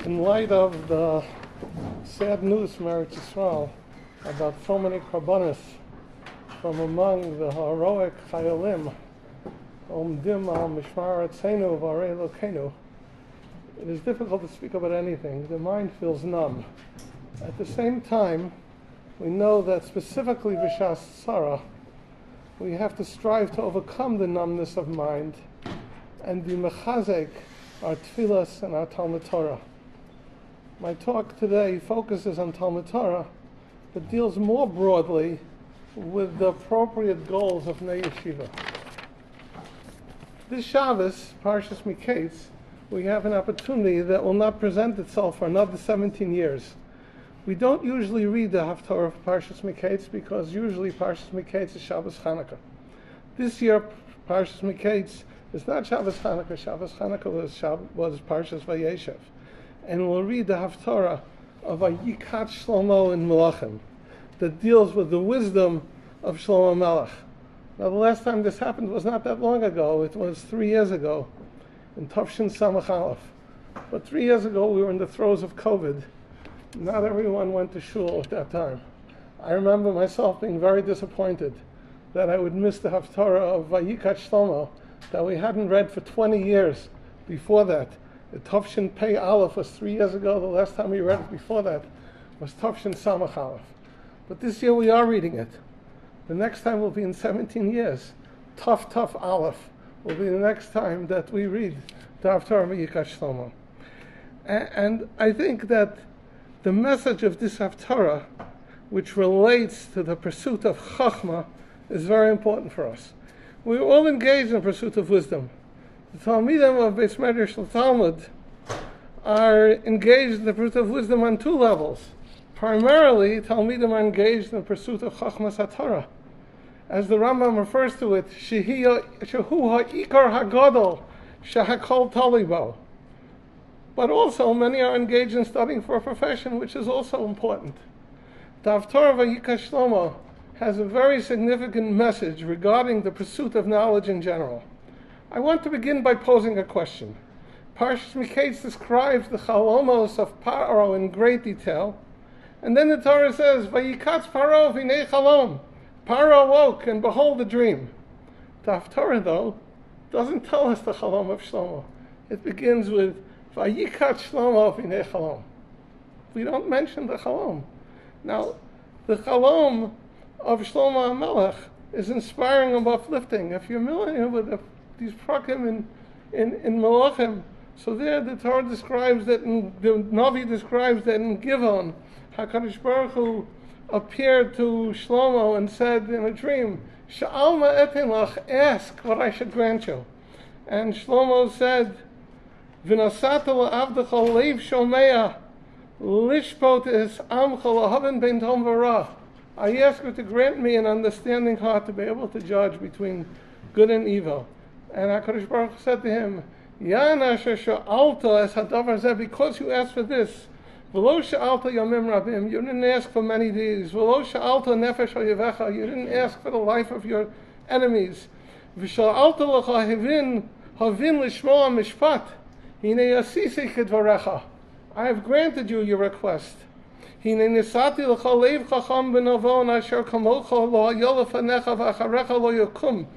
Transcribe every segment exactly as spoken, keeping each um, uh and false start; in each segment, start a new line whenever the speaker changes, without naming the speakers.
in light of the sad news from Eretz Yisrael about so many korbanos from among the heroic chayalim, omdim al mishmar etzenu v'arei Elokeinu, it is difficult to speak about anything. The mind feels numb. At the same time, we know that specifically b'shas tzara, we have to strive to overcome the numbness of mind and be mechazek our tefillas and our Talmud Torah. My talk today focuses on Talmud Torah, but deals more broadly with the appropriate goals of Bnei Yeshiva. This Shabbos, Parshas Miketz, we have an opportunity that will not present itself for another seventeen years. We don't usually read the Haftarah of Parshas Miketz because usually Parshas Miketz is Shabbos Chanukah. This year, Parshas Miketz is not Shabbos Chanukah. Shabbos Chanukah was, Shab- was Parshas Vayeshev. And we'll read the Haftarah of Vayikat Shlomo in Melachim that deals with the wisdom of Shlomo Melech. Now, the last time this happened was not that long ago. It was three years ago in Tafshin Samach Aleph. But three years ago, we were in the throes of COVID. Not everyone went to shul at that time. I remember myself being very disappointed that I would miss the Haftarah of Vayikat Shlomo that we hadn't read for twenty years before that. The Tafshin Pei Aleph was three years ago. The last time we read it before that was Tafshin Samach Aleph. But this year we are reading it. The next time will be in seventeen years. Taf Taf Aleph will be the next time that we read the Haftarah of Vayikat Shlomo. And I think that the message of this Haftarah, which relates to the pursuit of Chachma, is very important for us. We're all engaged in the pursuit of wisdom. The Talmidim of Beis Medrash Talmud are engaged in the pursuit of wisdom on two levels. Primarily, Talmidim are engaged in the pursuit of Chachmas HaTorah. As the Rambam refers to it, Shehu ha'ikar hagadol shehakol talibo. But also, many are engaged in studying for a profession, which is also important. The Haftarah of Vayikat Shlomo has a very significant message regarding the pursuit of knowledge in general. I want to begin by posing a question. Parshas Miketz describes the chalomos of Paro in great detail, and then the Torah says, Vayikatz Paro v'nei chalom. Paro awoke, and behold the dream. The Haftarah, though, doesn't tell us the chalom of Shlomo. It begins with, Vayikat Shlomo v'nei chalom. We don't mention the chalom. Now, the chalom of Shlomo HaMelech is inspiring and uplifting. If you're familiar with the, these prakim in, in, in Melachim, so there the Torah describes that, in, the Navi describes that in Givon, HaKadosh Baruch Hu appeared to Shlomo and said in a dream, Sha'alma etin lach, ask what I should grant you. And Shlomo said, V'nasata la'avdecha leiv shomea, lishpot es amcha lahaven ben tom v'ra. I ask you to grant me an understanding heart to be able to judge between good and evil. And HaKadosh Baruch Hu said to him, Yan asher sha'alta es hadavar zeh, because you asked for this, v'lo sha'alta yamim rabim, you didn't ask for many days, v'lo sha'alta nefesh ha'yevecha, you didn't ask for the life of your enemies, v'sha'alta l'cha havin, havin l'shmoa mishpat, hine yasisi kedvarecha, I have granted you your request. Hine nisati l'cha leiv chacham b'novon asher kamocha lo ha'yolef hanecha v'acharecha lo yakum,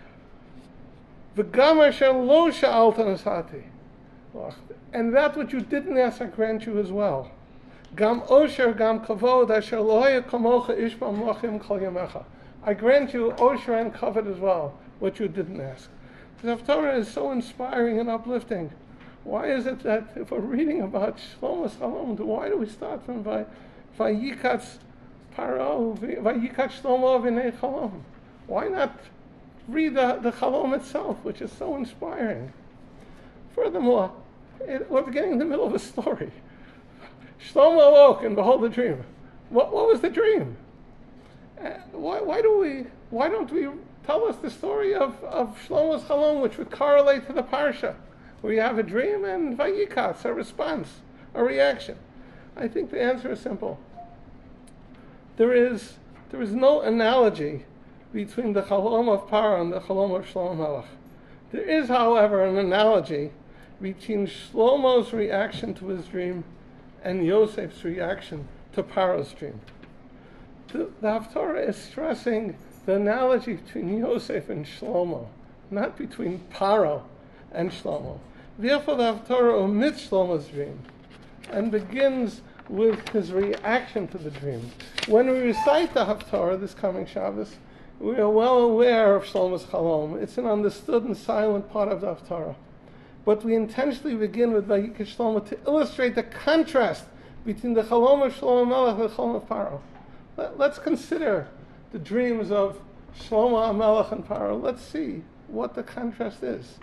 v'gam asher lo sha'alta nisati. And that which you didn't ask, I grant you as well. Gam osher, gam kavod, asher lo haya kamocha ish b'amlachim kol yamecha. I grant you osher and kavod as well, what you didn't ask. The Haftarah is so inspiring and uplifting. Why is it that if we're reading about Shlomo's Chalom, why do we start from Vayikat Paro, Vayikat Shlomo v'nei Chalom? Why not read the, the Chalom itself, which is so inspiring? Furthermore, it, we're beginning in the middle of a story. Shlomo awoke and behold the dream. What, what was the dream? Uh, why, why do we? Why don't we tell us the story of, of Shlomo's Chalom, which would correlate to the parsha, where you have a dream and Vayikatz, a response, a reaction? I think the answer is simple. There is there is no analogy between the Chalom of Paro and the Chalom of Shlomo Melech. There is, however, an analogy between Shlomo's reaction to his dream and Yosef's reaction to Paro's dream. The, the Haftarah is stressing the analogy between Yosef and Shlomo, not between Paro and Shlomo. Therefore, the Haftarah omits Shlomo's dream and begins with his reaction to the dream. When we recite the Haftarah this coming Shabbos, we are well aware of Shlomo's Chalom. It's an understood and silent part of the Haftarah. But we intentionally begin with Vayikesh Shlomo to illustrate the contrast between the Chalom of Shlomo Melech and the Chalom of Paro. Let, let's consider the dreams of Shlomo Melech and Paro. Let's see what the contrast is.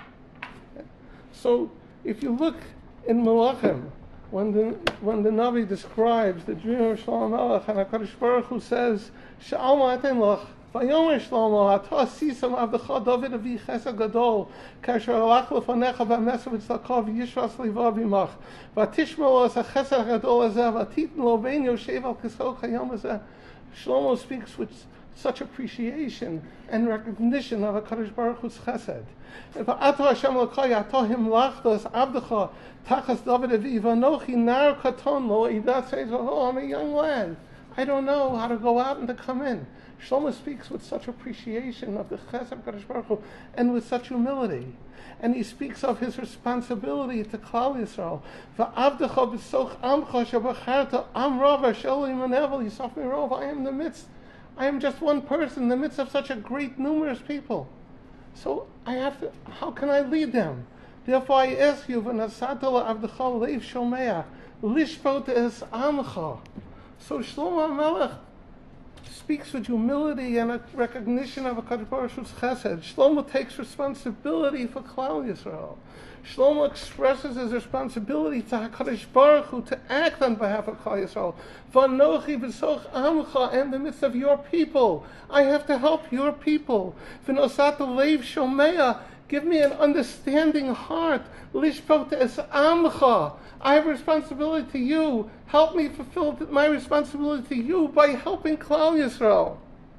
So, if you look in Melachim, when the when the Navi describes the dream of Shlomo Melech, and HaKadosh Baruch Hu says, "Sha'al ma'atem lach, vayomer Shlomo, ata sisam avdecha David avi chesed gadol, kasher alach lefanecha v'amesav tzlakav yishras livav imach, v'tishmol as hachesed gadol hazeh, v'titn lo ben yoshev al kisol chayom hazeh." Shlomo speaks with such appreciation and recognition of HaKadosh Baruch Hu's chesed. V'ato Hashem l'kay ato him lachtos avdecha tachas David avi v'anochi nar katon lo idat says, "Oh, I'm a young lad. I don't know how to go out and to come in." Shlomo speaks with such appreciation of the chesed of HaKadosh Baruch Hu and with such humility. And he speaks of his responsibility to Klal Yisrael. V'avdecha b'soch amcha shebacharta am rav shelo imanevel yisaf mirov. I am in the midst. I am just one person in the midst of such a great, numerous people. So I have to. How can I lead them? Therefore, I ask you, v'nasata la'avdecha leiv shomea lishpot es amcha. So Shlomo Melech speaks with humility and a recognition of HaKadosh Baruch Hu's chesed. Shlomo takes responsibility for Klal Yisrael. Shlomo expresses his responsibility to HaKadosh Baruch Hu to act on behalf of Klal Yisrael. V'anochi b'soch amcha, in the midst of your people. I have to help your people. V'nosata leiv shomea, give me an understanding heart. Lishpot es amcha, I have responsibility to you. Help me fulfill my responsibility to you by helping Klal Yisrael.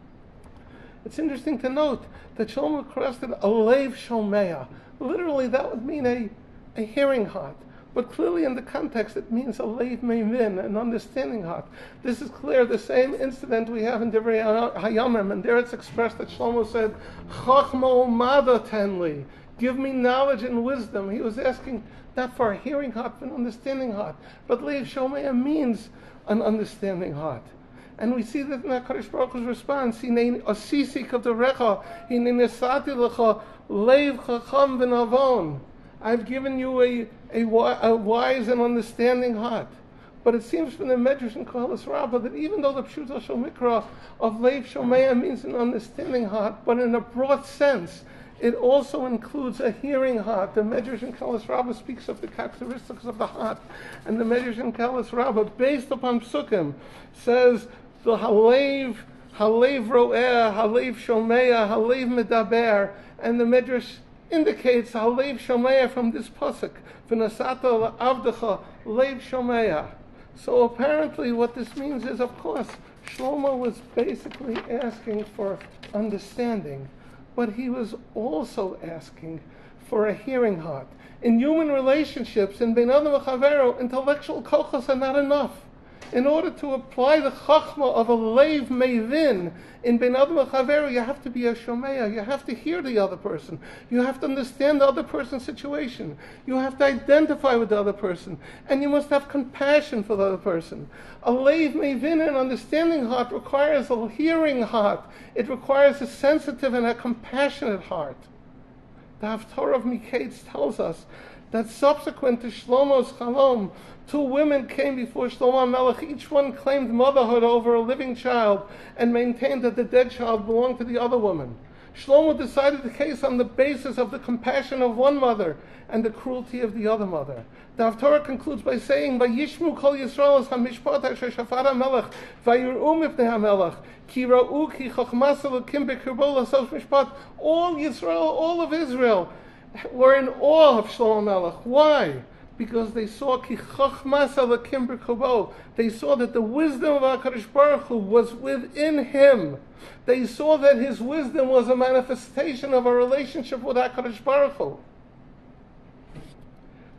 It's interesting to note that Shlomo requested a leiv shomea. Literally, that would mean a, a hearing heart. But clearly in the context, it means a leiv mevin, an understanding heart. This is clear, the same incident we have in Divrei Hayamim, and there it's expressed that Shlomo said, Chachma umada tenli, give me knowledge and wisdom. He was asking not for a hearing heart, but an understanding heart. But leiv shomea means an understanding heart. And we see that in HaKadosh Baruch Hu's response, Hinei asisi kavdarecha, hinei nesati lecha leiv chacham v'navon. I've given you a, a, a wise and understanding heart. But it seems from the Medrash and Koheles Rabbah that even though the Pshuto Shel Mikra of leiv shomea means an understanding heart, but in a broad sense, it also includes a hearing heart. The Medrash and Koheles Rabbah speaks of the characteristics of the heart. And the Medrash and Koheles Rabbah, based upon Psukim, says the halev, halev ro'eh, halev shomea, halev medaber, and the Medrash indicates halev shomea from this pasuk, v'nasata la'avdecha leiv shomea. So apparently what this means is, of course, Shlomo was basically asking for understanding, but he was also asking for a hearing heart. In human relationships, in bein adam v'chavero, intellectual kochos are not enough. In order to apply the chachma of a leiv mevin in bein adam v'chavero, you have to be a shomea. You have to hear the other person. You have to understand the other person's situation. You have to identify with the other person, and you must have compassion for the other person. A leiv mevin, an understanding heart, requires a hearing heart. It requires a sensitive and a compassionate heart. The Haftarah of Miketz tells us that subsequent to Shlomo's Chalom, two women came before Shlomo Melech. Each one claimed motherhood over a living child and maintained that the dead child belonged to the other woman. Shlomo decided the case on the basis of the compassion of one mother and the cruelty of the other mother. The Haftarah concludes by saying, "Vayishmu kol Yisrael es hamishpat asher shafar hamelech, vayir'u mipnei hamelech, ki ra'u ki chachmas elokim b'kirbo l'sos mishpat." All Yisrael, all of Israel, were in awe of Shlomo Melech. Why? Because they saw ki chachmas elokim b'kirbo. They saw that the wisdom of HaKadosh Baruch Hu was within him. They saw that his wisdom was a manifestation of a relationship with HaKadosh Baruch Hu.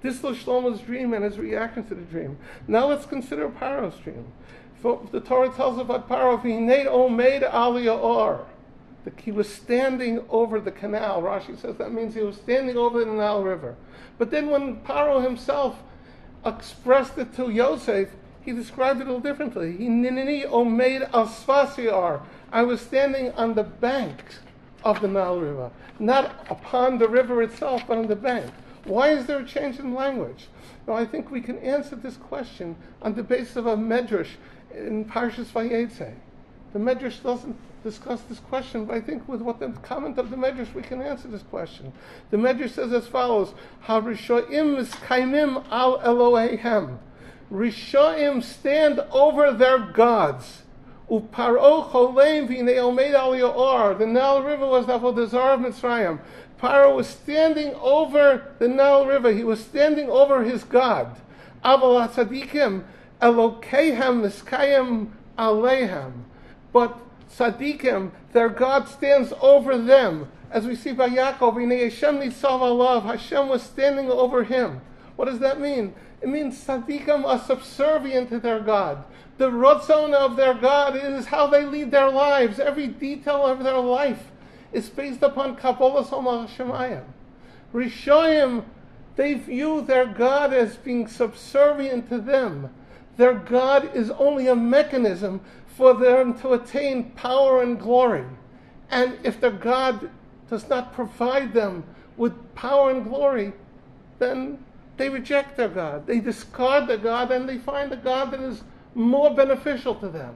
This was Shlomo's dream and his reaction to the dream. Now let's consider Paro's dream. For the Torah tells about Paro, V'hinei omed al ya'or. He was standing over the canal. Rashi says that means he was standing over the Nile River. But then when Paro himself expressed it to Yosef, he described it a little differently. Hineni omed al sfas ya'or. I was standing on the bank of the Nile River, not upon the river itself, but on the bank. Why is there a change in language? Now, I think we can answer this question on the basis of a medrash in Parshas Vayetze. The medrash doesn't discuss this question, but I think with what the comment of the medrash we can answer this question. The medrash says as follows: HaRishoim miskaimim al Eloheihem. Rishoim stand over their gods. Uparo choleim v'nei omed al ya'or. The Nile River was the avodah zarah of Mitzrayim. Paro was standing over the Nile River. He was standing over his God. Aval tzadikim Elokeihem miskayim aleihem. But tzadikim, their God stands over them. As we see by Yaakov, V'nei Hashem nitzav alav. Hashem was standing over him. What does that mean? It means tzadikim are subservient to their God. The rotzon of their God is how they lead their lives. Every detail of their life is based upon Kabbalah Somach Shemayim. Rishoyim, they view their God as being subservient to them. Their God is only a mechanism for them to attain power and glory. And if their God does not provide them with power and glory, then they reject their God. They discard their God and they find a God that is more beneficial to them.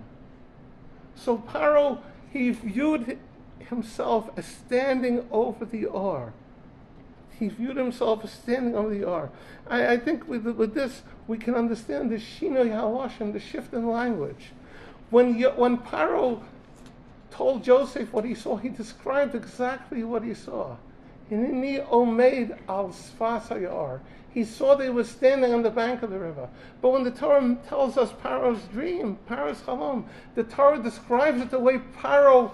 So Paro, he viewed himself as standing over the Or. He viewed himself as standing over the Or. I, I think with, with this we can understand the Shinoi HaLashon, the shift in language. When, when Paro told Joseph what he saw, he described exactly what he saw. Hineni omed al sfas hayar. He saw they were standing on the bank of the river. But when the Torah tells us Paro's dream, Paro's chalom, the Torah describes it the way Paro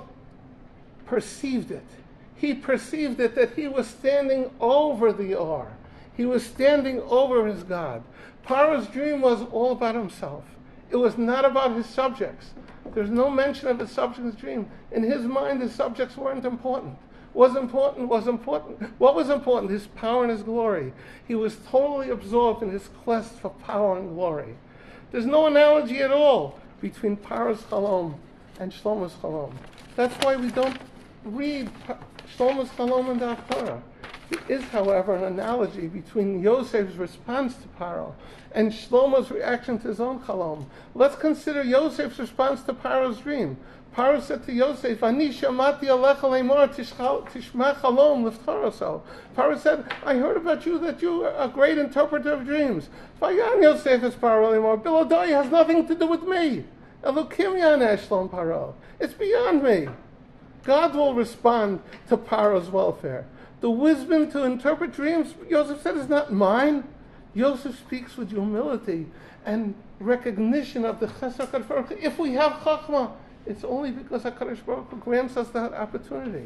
perceived it. He perceived it that he was standing over the Or. He was standing over his God. Paro's dream was all about himself. It was not about his subjects. There's no mention of his subjects' dream. In his mind, his subjects weren't important. Was important, was important. What was important? His power and his glory. He was totally absorbed in his quest for power and glory. There's no analogy at all between Paro's chalom and Shlomo's chalom. That's why we don't read Shlomo's chalom in the Torah. There is, however, an analogy between Yosef's response to Paro and Shlomo's reaction to his own chalom. Let's consider Yosef's response to Paro's dream. Paro said to Yosef, Ani shamati alecha leimor tishma chalom liftaroso. Paro said, I heard about you that you are a great interpreter of dreams. Vayan Yosef es Paro leimor. Bilodai has nothing to do with me. Elokim yaneh shlom Paro. It's beyond me. God will respond to Paro's welfare. The wisdom to interpret dreams, Yosef said, is not mine. Yosef speaks with humility and recognition of the Chesed HaKadosh Baruch Hu. If we have Chachma, it's only because HaKadosh Baruch Hu grants us that opportunity.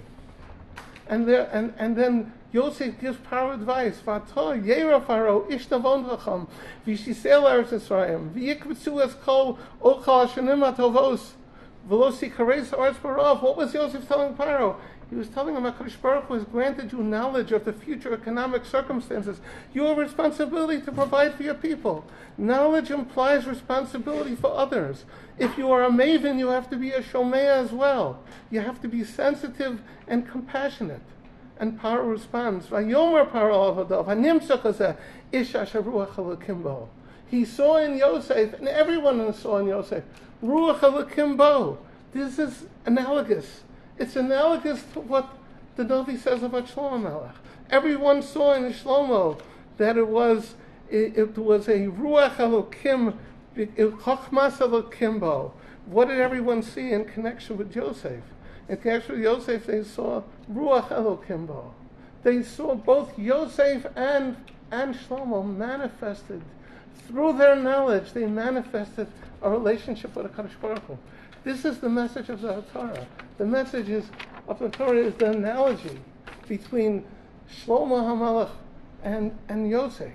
And there, and, and then Yosef gives Paro advice. V'ato yera Paro ish navon v'cham v'yishisei l'eretz Yisrael v'yikbetzu es kol ochal hashanim hatovos v'lo sikareis ha'aretz barav. What was Yosef telling Paro? He was telling him HaKadosh Baruch Hu has granted you knowledge of the future economic circumstances. You have a responsibility to provide for your people. Knowledge implies responsibility for others. If you are a maven, you have to be a shomea as well. You have to be sensitive and compassionate. And Paro responds, Vayomer Paro avadav hanimtzach hazeh ish asher ruach elokim bo. He saw in Yosef, and everyone saw in Yosef, ruach elokim bo. This is analogous. It's analogous to what the Navi says about Shlomo Melech. Everyone saw in Shlomo that it was it, it was a Ruach Elokim, Chachmas Elokim bo. What did everyone see in connection with Yosef? In connection with Yosef, they saw Ruach Elokim bo. They saw both Yosef and, and Shlomo manifested. Through their knowledge, they manifested a relationship with HaKadosh Baruch Hu. This is the message of the Torah. The message is, of the Torah is the analogy between Shlomo HaMelech and, and Yosef.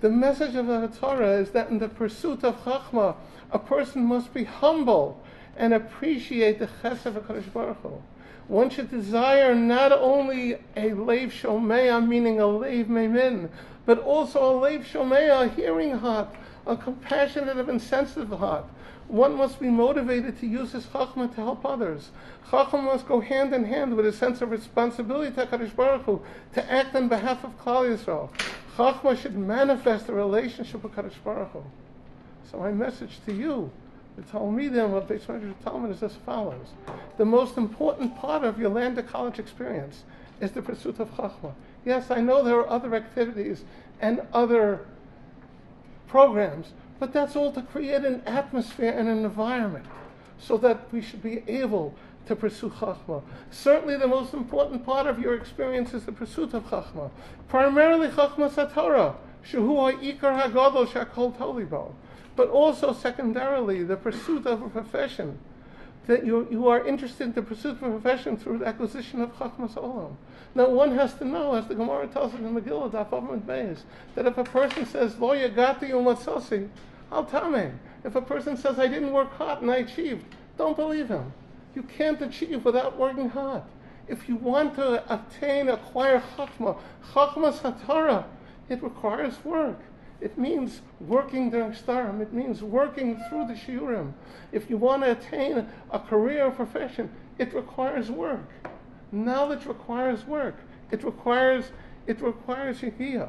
The message of the Torah is that in the pursuit of Chachma, a person must be humble and appreciate the chesed of HaKadosh Baruch Hu. One should desire not only a leiv shomea, meaning a leiv meimin, but also a leiv shomea, a hearing heart, a compassionate and sensitive heart. One must be motivated to use his chachma to help others. Chachma must go hand in hand with a sense of responsibility to HaKadosh Baruch Hu, to act on behalf of Klal Yisrael. Chachma should manifest a relationship with HaKadosh Baruch Hu. So my message to you, the Talmidim of Beis Medrash Talmud, is as follows. The most important part of your land to college experience is the pursuit of Chachma. Yes, I know there are other activities and other programs, but that's all to create an atmosphere and an environment so that we should be able to pursue Chachma. Certainly the most important part of your experience is the pursuit of Chachma. Primarily Chachma Satorah, Shehu ha'ikar ha'gadol she'akol toli bo. But also secondarily the pursuit of a profession, that you, you are interested in the pursuit of a profession through the acquisition of Chachmas Olam. Now one has to know, as the Gemara tells us in Megillah, Daf Amud Beis, that if a person says, Lo yagati u'matzasi, al tameh. If a person says, I didn't work hard and I achieved, don't believe him. You can't achieve without working hard. If you want to obtain, acquire Chachma, Chachma Satorah, it requires work. It means working during Starim. It means working through the Shiurim. If you want to attain a career or profession, it requires work. Knowledge requires work. It requires it requires Yehiyah.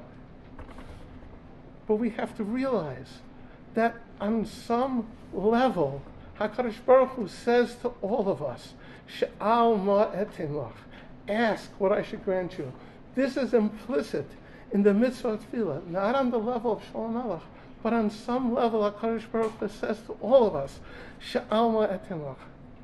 But we have to realize that on some level, HaKadosh Baruch Hu says to all of us, She'al ma etin lach. Ask what I should grant you. This is implicit in the mitzvah of tefillah, not on the level of Shalom Melech, but on some level, HaKadosh Baruch Hu says to all of us, She'al ma etin lach.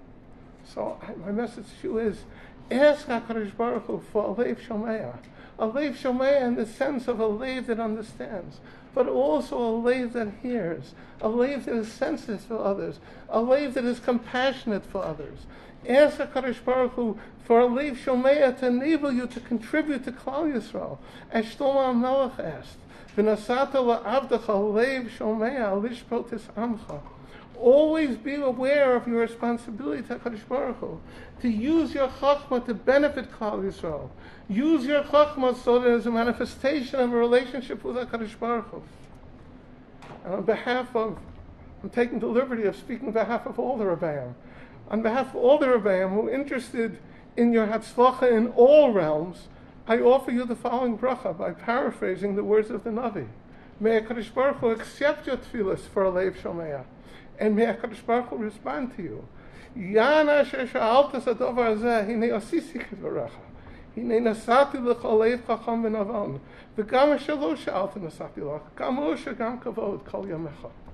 So I, my message to you is, ask HaKadosh Baruch Hu for a leiv shomea. A leiv shomea in the sense of a leiv that understands, but also a leiv that hears, a leiv that is sensitive to others, a leiv that is compassionate for others. Ask HaKadosh Baruch Hu for a leiv shomea to enable you to contribute to Klal Yisrael, as Shlomo HaMelech asked, V'nasata la'avdecha leiv shomea lishpot es amcha. Always be aware of your responsibility to HaKadosh Baruch Hu, to use your chachma to benefit Klal Yisrael. Use your chachma so that there's a manifestation of a relationship with HaKadosh Baruch Hu. And on behalf of, I'm taking the liberty of speaking on behalf of all the Rebbeim, on behalf of all the Rebbeim who are interested in your Hatzlacha in all realms, I offer you the following bracha by paraphrasing the words of the Navi. May HaKadosh Baruch Hu accept your tefillas for a leiv shomea, and may HaKadosh Baruch Hu respond to you. Yana she'sha'alta sadovar zeh, hinei osisi k'dvaracha. Hinei nasati l'cha leiv chacham v'navan. V'gam she'lo sha'alta nasati l'cha. Gam o she'gam kavod kol yamecha.